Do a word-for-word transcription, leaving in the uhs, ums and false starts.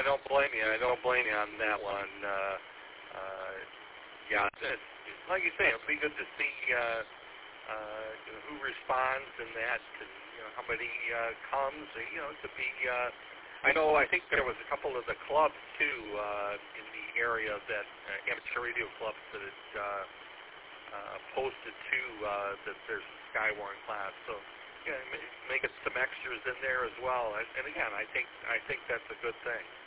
don't blame you. I don't blame you on that one. Uh, uh, yeah, it, like you say, it'll be good to see uh, uh, you know, who responds and that, and you know how many uh, comes. You know, it could be. Uh, I know. I think there was a couple of the clubs too uh, in the area that uh, amateur radio clubs that had uh, uh, posted to uh, that there's a Skywarn class. So yeah, making some extras in there as well. And, and again, I think I think that's a good thing.